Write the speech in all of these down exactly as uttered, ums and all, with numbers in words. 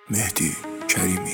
مهدی کریمی.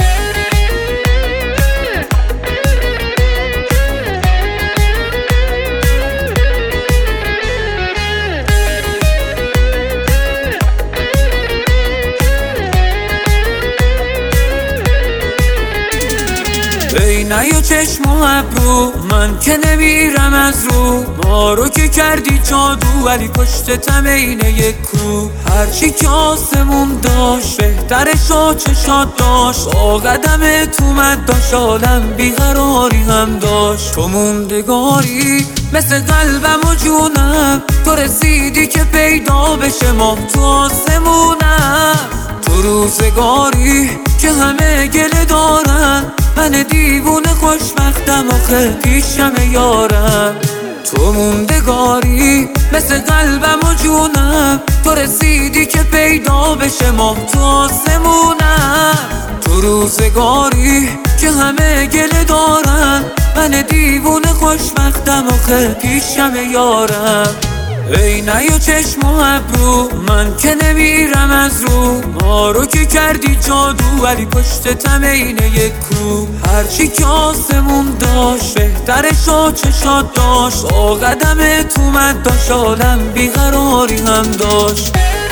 ای نیا چشم و ابرو، من که نمیرم از رو. ما رو که کردی جادو ولی پشتتم اینه یک کو. هرچی که آسمون داشت بهترش و چشات داشت. با قدم تو مد داشت عالم بیقراری هم داشت. تو موندگاری مثل قلبم و جونم. تو رسیدی که پیدا بشه ماه تو آسمونم. تو روزگاری که همه گله دارن، من دیوونه خوشبختم آخه پیشم یارم. تو موندگاری مثل قلبم و جونم. تو رسیدی که پیدا بشه ماه تو آسمونم. تو روزگاری که همه گله دارن، من دیوونه خوشبختم آخه پیشم یارم. ای نیا چشم و ابرو، من که نمیرم از رو. ما رو که کردی جادو ولی پشتتم اینه یک کو. هرچی که آسمون داشت بهترش و چشات داشت. با قدم تو مد داشت عالم بیقراری هم داشت.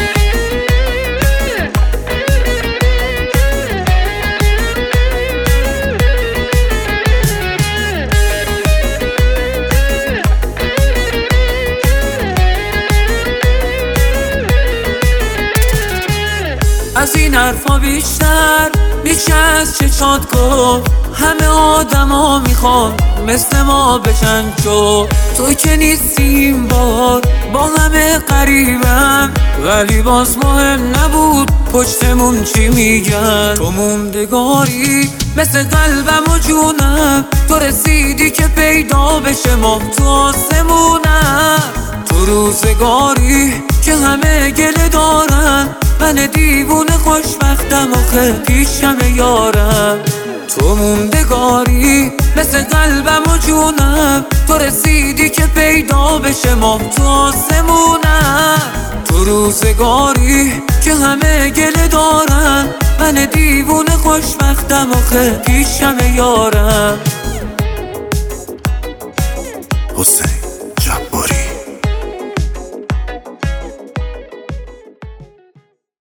از این حرفا بیشتر میشه از چشات گفت. همه آدم ها میخوان مثل ما بشن جو. تو که نیستیم بار با همه قریبم، ولی باز مهم نبود پشتمون چی میگن. تو موندگاری مثل قلبم و جونم. تو رسیدی که پیدا بشه ماه تو آسمونم. تو روزگاری که همه گله دارن، من دیوونه خوشبختم آخه پیشم یارم. تو موندگاری مثل قلبم و جونم. تو رسیدی که پیدا بشه ماه تو آسمونم. تو روزگاری که همه گله دارن، من دیوونه خوشبختم آخه پیشم یارم. حسین